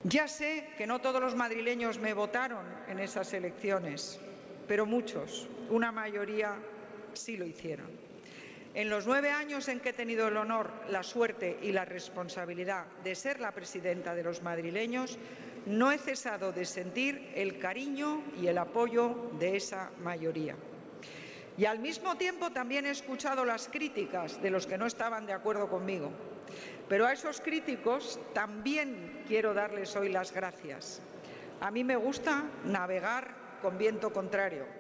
Ya sé que no todos los madrileños me votaron en esas elecciones, pero muchos, una mayoría, sí lo hicieron. En los 9 años en que he tenido el honor, la suerte y la responsabilidad de ser la presidenta de los madrileños, no he cesado de sentir el cariño y el apoyo de esa mayoría. Y al mismo tiempo también he escuchado las críticas de los que no estaban de acuerdo conmigo. Pero a esos críticos también quiero darles hoy las gracias. A mí me gusta navegar con viento contrario.